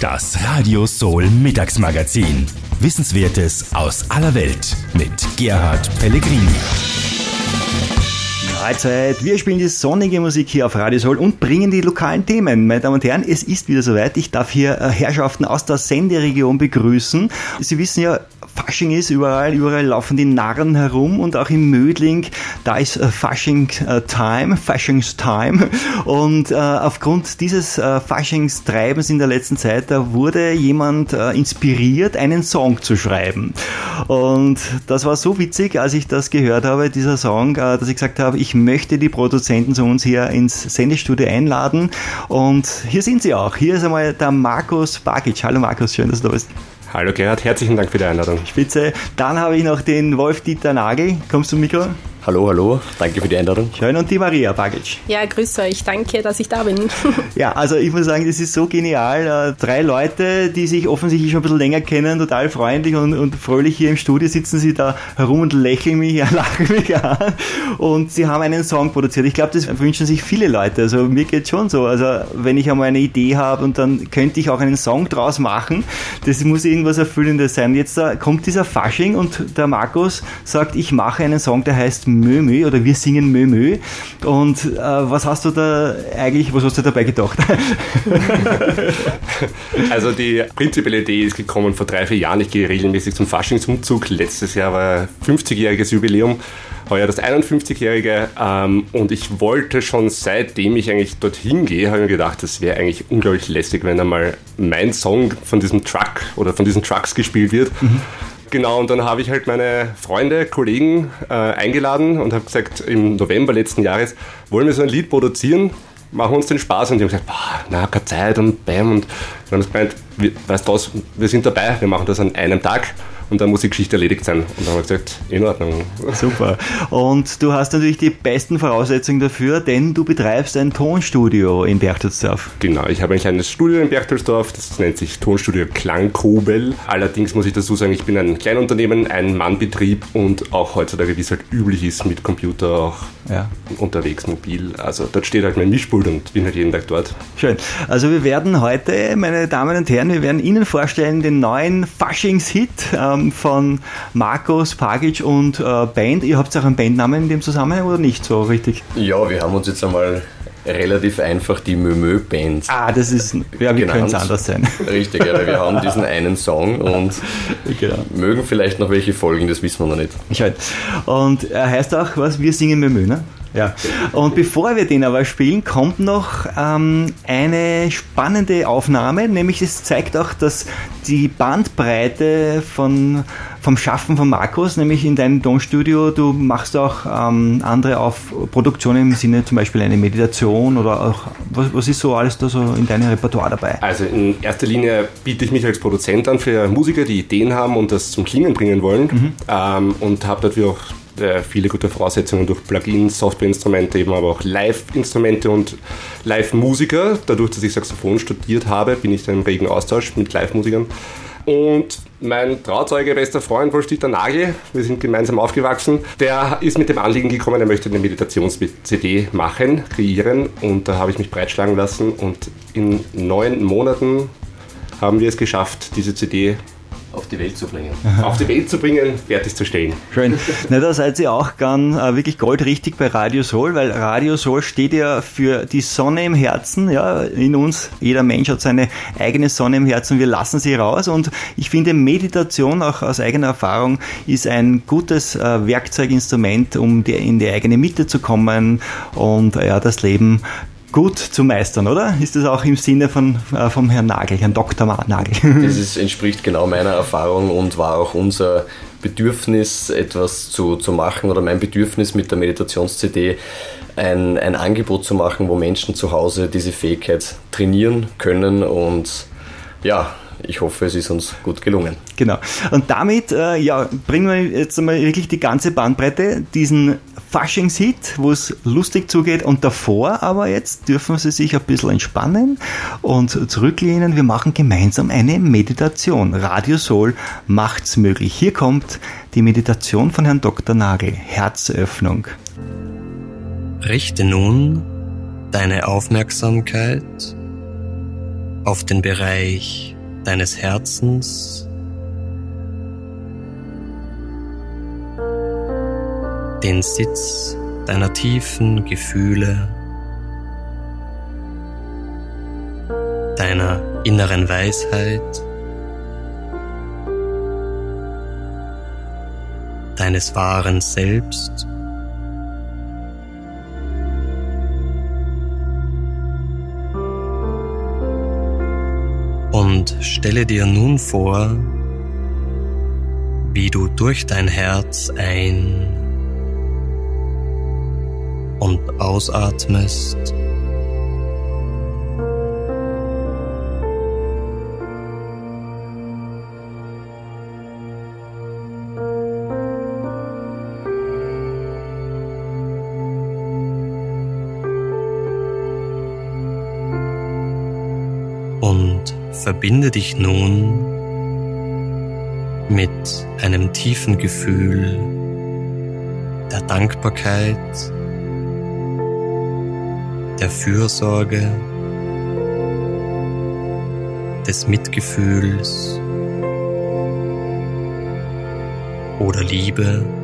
Das Radio Soul Mittagsmagazin. Wissenswertes aus aller Welt mit Gerhard Pellegrini. Mahlzeit, wir spielen die sonnige Musik hier auf Radio Soul und bringen die lokalen Themen. Meine Damen und Herren, es ist wieder soweit. Ich darf hier Herrschaften aus der Senderegion begrüßen. Sie wissen ja, Fasching ist überall laufen die Narren herum und auch in Mödling, da ist Faschingstime. Und aufgrund dieses Faschingstreibens in der letzten Zeit, da wurde jemand inspiriert, einen Song zu schreiben. Und das war so witzig, als ich das gehört habe, dieser Song, dass ich gesagt habe, ich möchte die Produzenten zu uns hier ins Sendestudio einladen. Und hier sind sie auch. Hier ist einmal der Markus Bagic. Hallo Markus, schön, dass du da bist. Hallo Gerhard, herzlichen Dank für die Einladung. Spitze. Dann habe ich noch den Wolf-Dieter Nagel. Kommst du zum Mikro? Hallo, danke für die Einladung. Schön. Und die Maria Bagic. Ja, grüß euch, danke, dass ich da bin. Ja, also ich muss sagen, das ist so genial. 3 Leute, die sich offensichtlich schon ein bisschen länger kennen, total freundlich und fröhlich hier im Studio sitzen sie da herum und lachen mich an. Und sie haben einen Song produziert. Ich glaube, das wünschen sich viele Leute. Also mir geht es schon so. Also wenn ich einmal eine Idee habe und dann könnte ich auch einen Song draus machen, das muss irgendwas Erfüllendes sein. Jetzt kommt dieser Fasching und der Markus sagt, ich mache einen Song, der heißt Mö oder wir singen Mö. Und was hast du dabei gedacht? Also die prinzipielle Idee ist gekommen vor 3-4 Jahren. Ich gehe regelmäßig zum Faschingsumzug. Letztes Jahr war 50-jähriges Jubiläum, heuer das 51-jährige. Und ich wollte schon seitdem ich eigentlich dorthin gehe, habe ich mir gedacht, das wäre eigentlich unglaublich lässig, wenn einmal mein Song von diesem Truck oder von diesen Trucks gespielt wird. Mhm. Genau, und dann habe ich halt meine Freunde, Kollegen eingeladen und habe gesagt, im November letzten Jahres wollen wir so ein Lied produzieren, machen uns den Spaß. Und die haben gesagt, keine Zeit und bam. Und dann haben sie gemeint, weißt du was, wir sind dabei, wir machen das an einem Tag. Und dann muss die Geschichte erledigt sein. Und dann haben wir gesagt, in Ordnung. Super. Und du hast natürlich die besten Voraussetzungen dafür, denn du betreibst ein Tonstudio in Berchtesgaden. Genau, ich habe ein kleines Studio in Berchtesgaden, das nennt sich Tonstudio Klangkobel. Allerdings muss ich dazu sagen, ich bin ein Kleinunternehmen, ein Mannbetrieb und auch heutzutage, wie es halt üblich ist, mit Computer auch unterwegs, mobil. Also dort steht halt mein Mischpult und bin halt jeden Tag dort. Schön. Also wir werden heute, meine Damen und Herren, wir werden Ihnen vorstellen den neuen Faschingshit von Markus Bagic und Band. Ihr habt auch einen Bandnamen in dem Zusammenhang oder nicht so richtig? Ja, wir haben uns jetzt einmal relativ einfach die Mö-Mö-Band das ist, wie könnte es anders sein? Richtig, ja, wir haben diesen einen Song und mögen vielleicht noch welche folgen, das wissen wir noch nicht. Schön. Und er heißt auch, wir singen Mö-Mö, ne? Ja. Und bevor wir den aber spielen, kommt noch eine spannende Aufnahme, nämlich es zeigt auch, dass die Bandbreite vom Schaffen von Markus, nämlich in deinem Tonstudio, du machst auch andere Produktionen im Sinne zum Beispiel eine Meditation oder auch, was ist so alles da so in deinem Repertoire dabei? Also in erster Linie biete ich mich als Produzent an für Musiker, die Ideen haben und das zum Klingen bringen wollen und habe dafür auch viele gute Voraussetzungen durch Plugins, Softwareinstrumente, eben aber auch Live-Instrumente und Live-Musiker. Dadurch, dass ich Saxophon studiert habe, bin ich da im regen Austausch mit Live-Musikern. Und mein Trauzeuge, bester Freund, Wolf-Dieter Nagel, wir sind gemeinsam aufgewachsen, der ist mit dem Anliegen gekommen, er möchte eine Meditations-CD machen, kreieren. Und da habe ich mich breitschlagen lassen und in 9 Monaten haben wir es geschafft, diese CD auf die Welt zu bringen, fertigzustellen. Schön. Na, da seid ihr auch wirklich goldrichtig bei Radio Soul, weil Radio Soul steht ja für die Sonne im Herzen, ja, in uns. Jeder Mensch hat seine eigene Sonne im Herzen, wir lassen sie raus und ich finde Meditation auch aus eigener Erfahrung ist ein gutes Werkzeuginstrument, um in die eigene Mitte zu kommen und das Leben gut zu meistern, oder? Ist das auch im Sinne vom Herrn Nagel, Herrn Dr. Nagel? Das entspricht genau meiner Erfahrung und war auch unser Bedürfnis, etwas zu machen oder mein Bedürfnis mit der Meditations-CD, ein Angebot zu machen, wo Menschen zu Hause diese Fähigkeit trainieren können und ich hoffe, es ist uns gut gelungen. Genau. Und damit bringen wir jetzt einmal wirklich die ganze Bandbreite, diesen Faschingshit, wo es lustig zugeht und davor, aber jetzt dürfen Sie sich ein bisschen entspannen und zurücklehnen. Wir machen gemeinsam eine Meditation. Radio Soul macht's möglich. Hier kommt die Meditation von Herrn Dr. Nagel. Herzöffnung. Richte nun deine Aufmerksamkeit auf den Bereich deines Herzens, den Sitz deiner tiefen Gefühle, deiner inneren Weisheit, deines wahren Selbst. Und stelle dir nun vor, wie du durch dein Herz ein- und ausatmest. Und verbinde dich nun mit einem tiefen Gefühl der Dankbarkeit, der Fürsorge, des Mitgefühls oder Liebe.